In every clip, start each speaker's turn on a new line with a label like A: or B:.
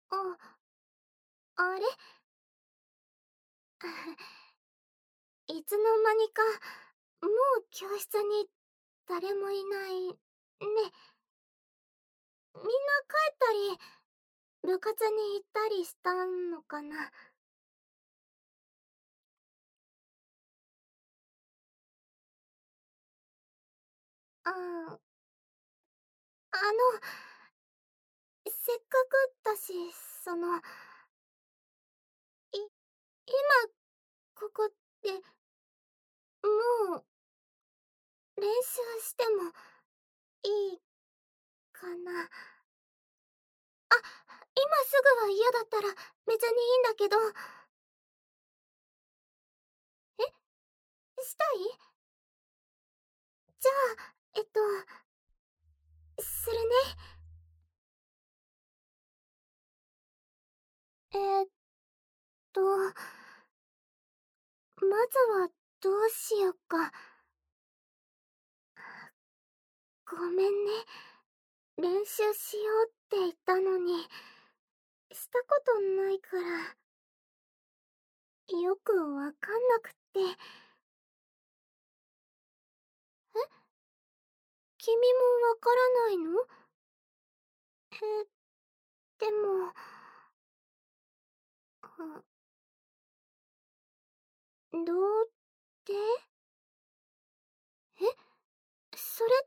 A: あ、あれいつの間にか、もう教室に誰もいない。ね。みんな帰ったり、部活に行ったりしたのかな。ああ、せっかくだし、その、今、ここで、もう、練習してもいいかな。あ、今すぐは嫌だったら別にいいんだけど。したい？じゃあ、するね。えーっと、まずはどうしよっか。ごめんね。練習しようって言ったのに、したことないから、よくわかんなくって。君もわからないの？でも、どうって？え、それって、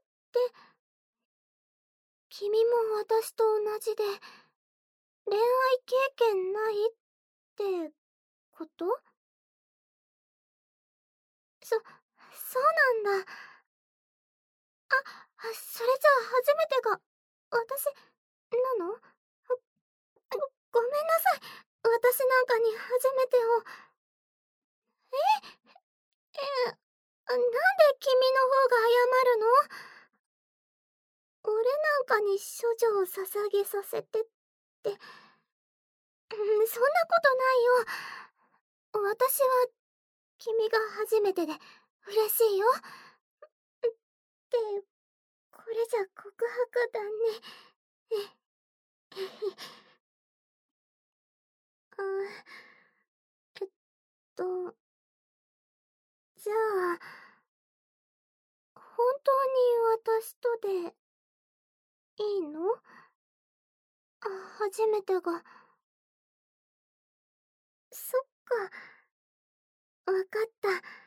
A: 君も私と同じで、恋愛経験ないってこと？そうなんだ。それじゃあ初めてが、私、なの？ごめんなさい。私なんかに初めてを。なんで君の方が謝るの？俺なんかに処女を捧げさせてって、そんなことないよ。私は君が初めてで嬉しいよ。ってこれじゃ告白だね。あ、えっと、じゃあ、本当に私とでいいの？初めてが。そっか、わかった。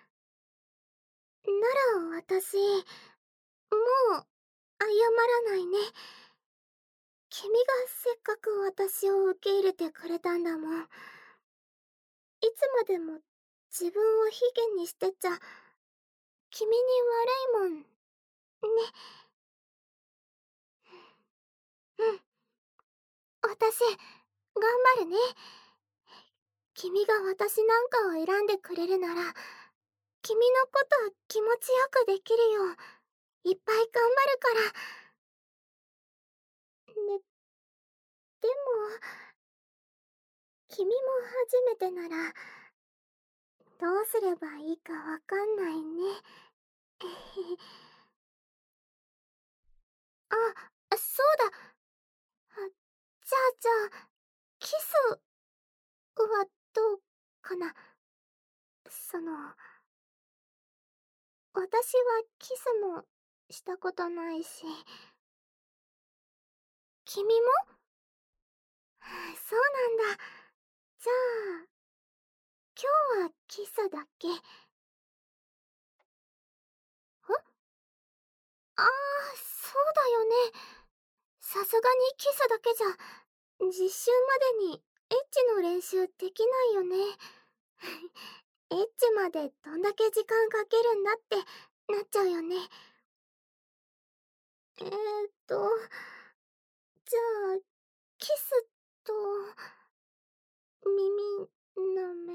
A: なら私、もう謝らないね。君がせっかく私を受け入れてくれたんだもん。いつまでも自分を卑下にしてちゃ、君に悪いもん。ね。うん。私、頑張るね。君が私なんかを選んでくれるなら、君のこと気持ちよくできるよう、いっぱい頑張るから。ね、でも、君も初めてなら、どうすればいいかわかんないね。そうだ。じゃあ、キスはどうかな。その、私はキスもしたことないし。君も？そうなんだ。じゃあ、今日はキスだけ。そうだよね。さすがにキスだけじゃ、実習までにエッチの練習できないよね。エッチまでどんだけ時間かけるんだってなっちゃうよね。えーっと、じゃあ、キスと、耳の目、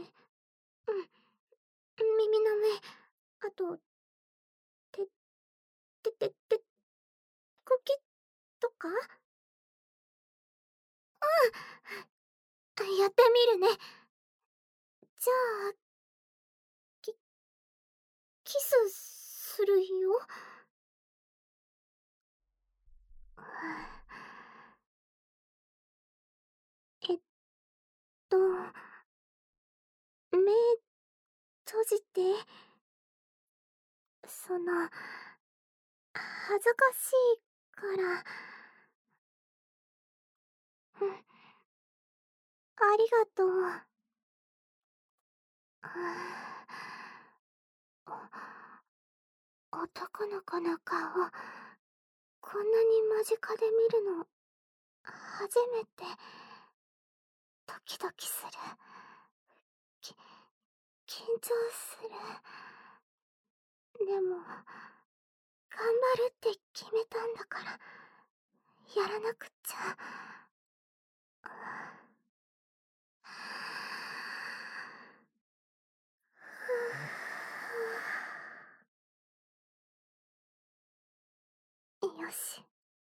A: 耳の目、あと、て、こきとか？やってみるね。じゃあ、き、キスするよ。えっと、目閉じて。恥ずかしいから。うん、ありがとう。男の子の顔、こんなに間近で見るの、初めて。ドキドキする。き、緊張する。でも、頑張るって決めたんだから、やらなくっちゃ。よし。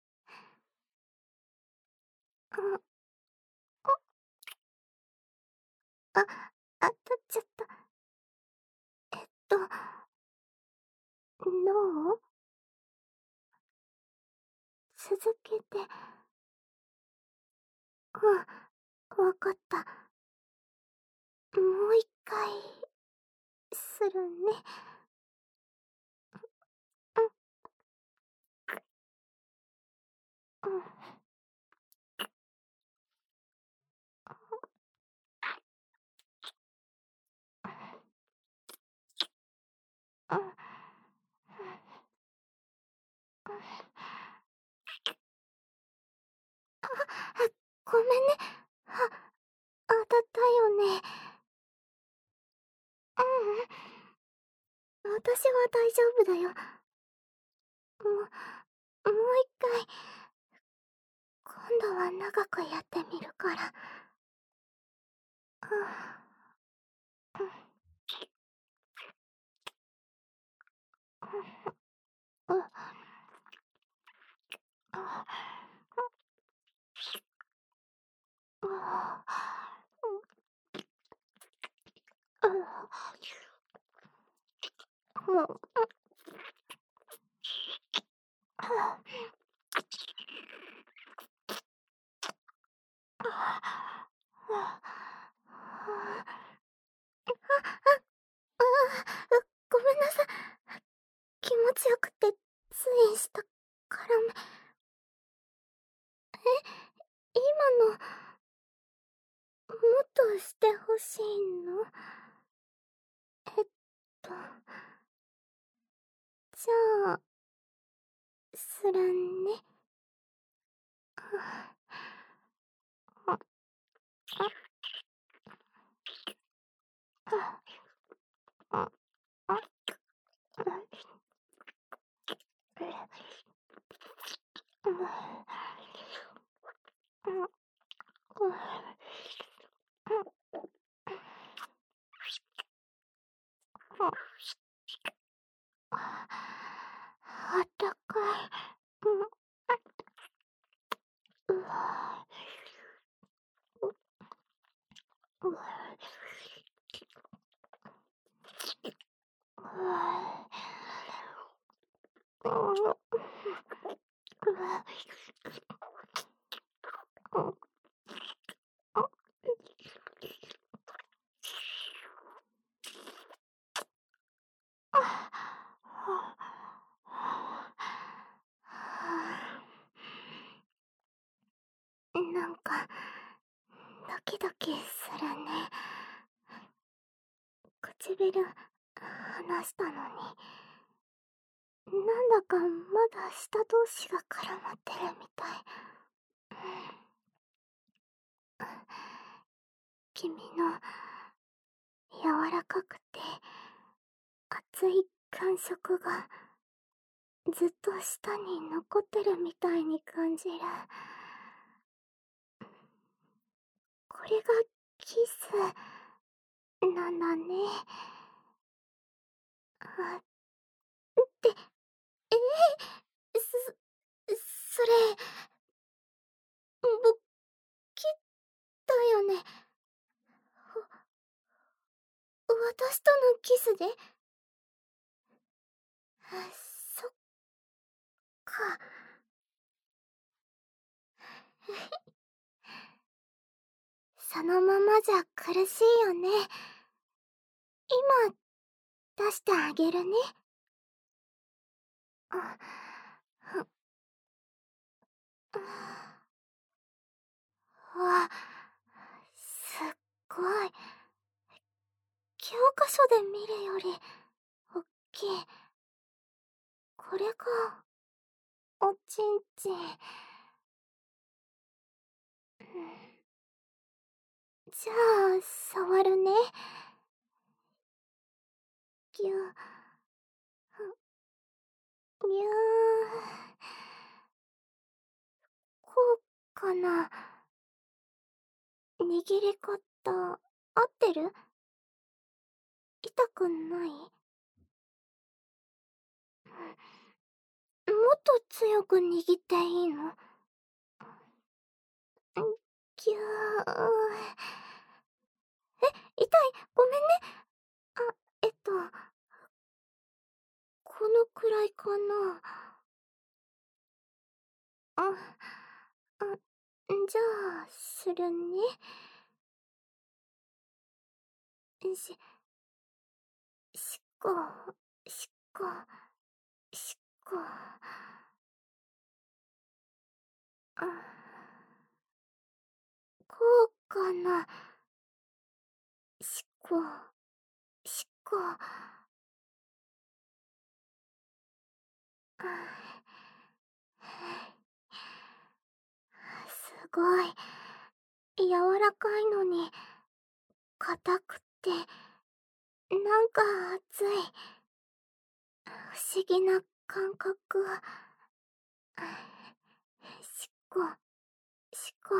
A: あ、当たっちゃった。どう？続けて。わかった。もう一回、するね。うん。ごめんね。当たったよね。私は大丈夫だよ。もう一回、今度は長くやってみるから。ごめんなさい。気持ちよくて、ついしたからめ。今の、もっとしてほしいの？えっと、じゃあ、するね。あったかい。うわうわうわなんか、ドキドキするね。唇、離したのに。なんだかまだ舌同士が絡まってるみたい。君の柔らかくて熱い感触がずっと舌に残ってるみたいに感じる。これがキスなんだね。って、それ、僕、切ったよね。私とのキスで？そっか。 そのままじゃ苦しいよね。今、出してあげるね。あ、ふ、わ、すっごい。教科書で見るより、おっきい。これが、おちんちん。じゃあ、触るね。ぎゅ、ぎゅー。こうかな。握り方、合ってる？痛くない？もっと強く握っていいの？ぎゅー。痛い、ごめんね。あ、このくらいかな。あ、じゃあ、するね。しこ、しこ、しこ。あ、こうかな。しこ、しこ。すごい。柔らかいのに、硬くて、なんか熱い。不思議な感覚。しこ、しこ。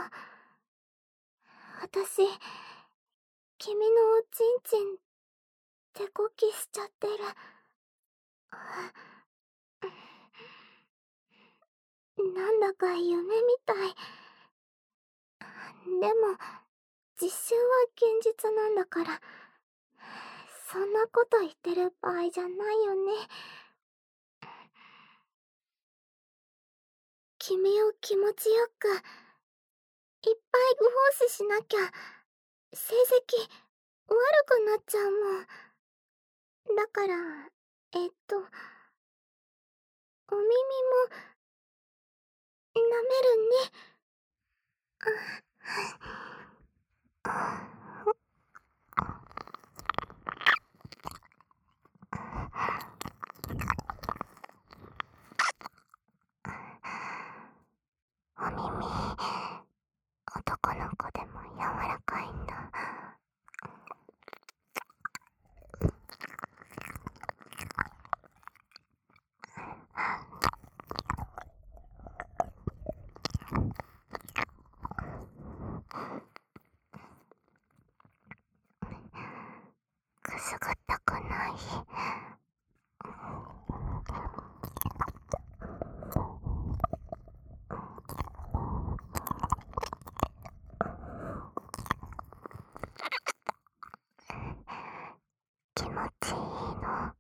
A: 私、君のおちんちん、手こきしちゃってる。なんだか夢みたい。でも、実習は現実なんだから、そんなこと言ってる場合じゃないよね。君を気持ちよく、いっぱいご奉仕しなきゃ、成績悪くなっちゃうもん。だから、お耳も、舐めるね。お耳、男の子でも柔らかいんだ。くすぐったくない？気持ちいいの？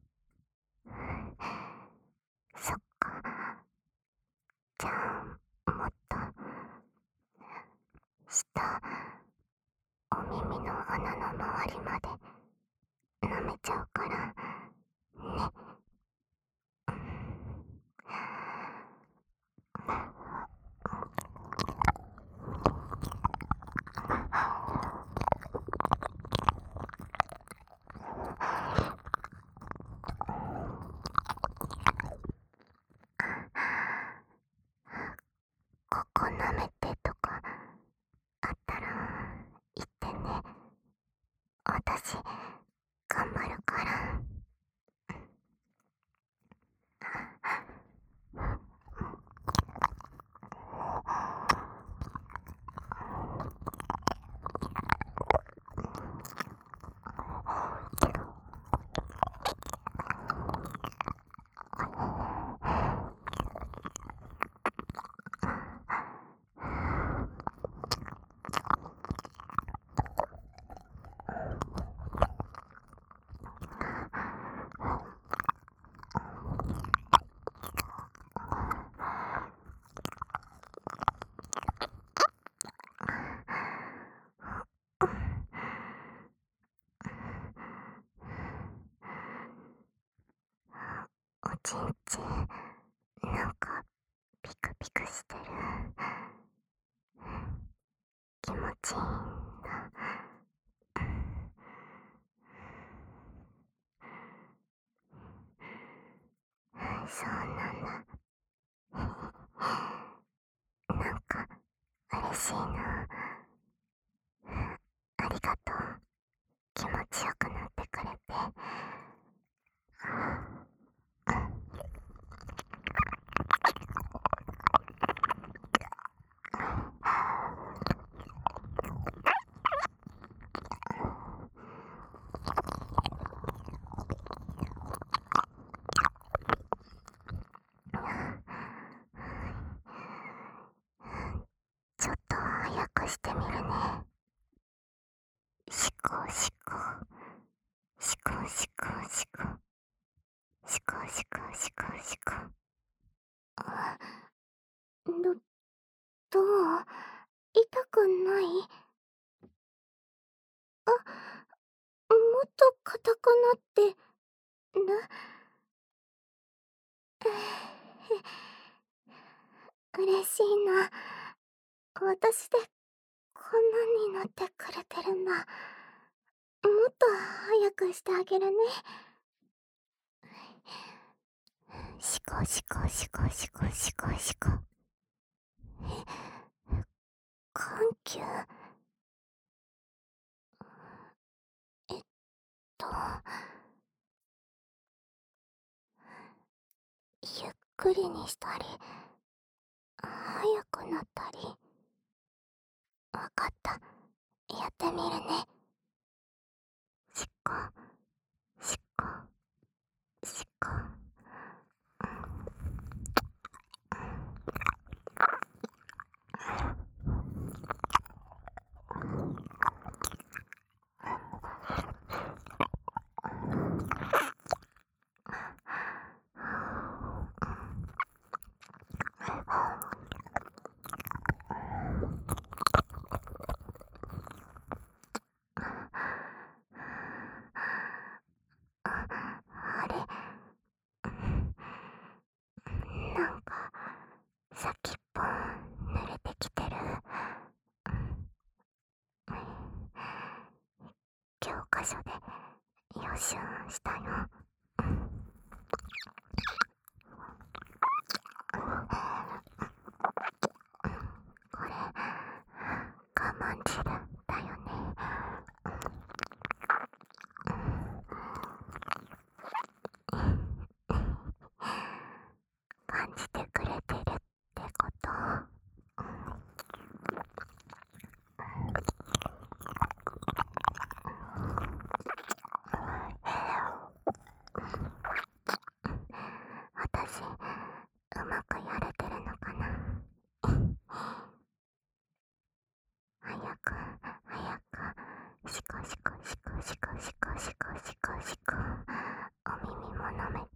A: そっか。じゃあ、もっと、下、お耳の穴の周りまで、舐めちゃうから、ね。ここ舐めてとか、あったら、言ってね。私、頑張るから。 してる。気持ちいいんだ。そうなんだ。なんか嬉しいな。ありがとう。気持ちよくなってくれて。ちょっと早くしてみるね。しこしこしこしこしこしこしこしこしこ。あ、どう？痛くない？あ、もっと硬くなってる？嬉しいな。私でこんなになってくれてるんだ。もっと早くしてあげるね。しこしこしこしこしこしこ。緩急？えっと、ゆっくりにしたり、早くなったり。わかった。やってみるね。しこ、しこ、しこ。あれ、なんか先っぽ濡れてきてる。教科書で予習したよ。これ我慢汁だよね。感じてくれてるってこと？私、うまくやれてるのかな？早く、早く、しこしこしこしこしこしこしこしこ。お耳も舐めて。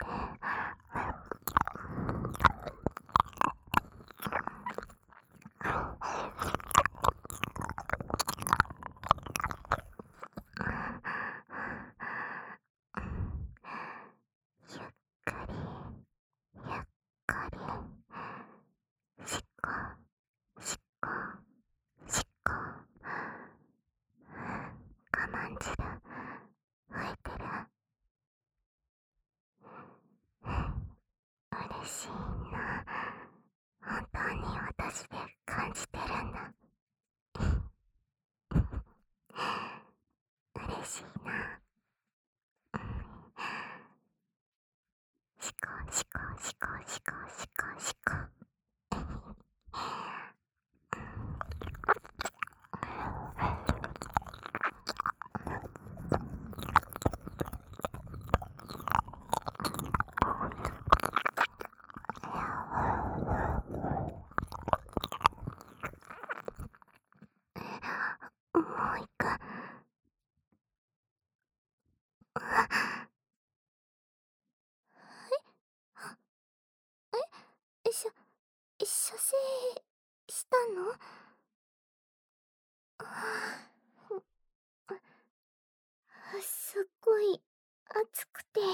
A: ゆっくり、ゆっくり。しこ、しこ、しこ。我慢汁、増えてる。嬉しいな。本当に私で感じてるんだ。嬉しいな。しこしこしこしこしこしこ。もう一回。しゃ、射精したの？すっごい熱くて。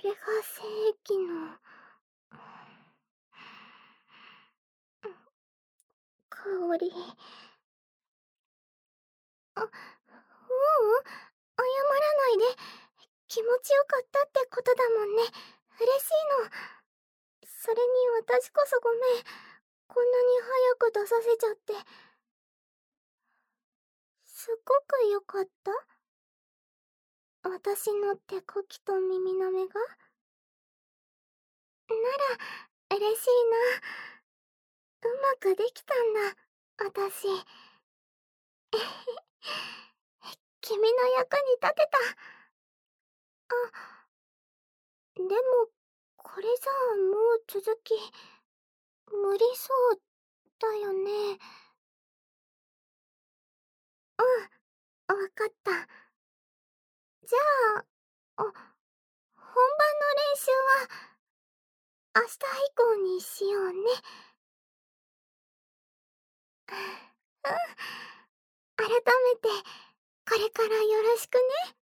A: れが精液の香り。ううん、謝らないで。気持ちよかったってことだもんね。嬉しいの。それに私こそごめん。こんなに早く出させちゃって。すごく良かった？私の手こきと耳なめが？なら、嬉しいな。うまくできたんだ、私。君の役に立てた。あ、でも、これじゃあもう続き、無理そうだよね。うん、わかった。じゃあ、本番の練習は、明日以降にしようね。うん。改めて、これからよろしくね。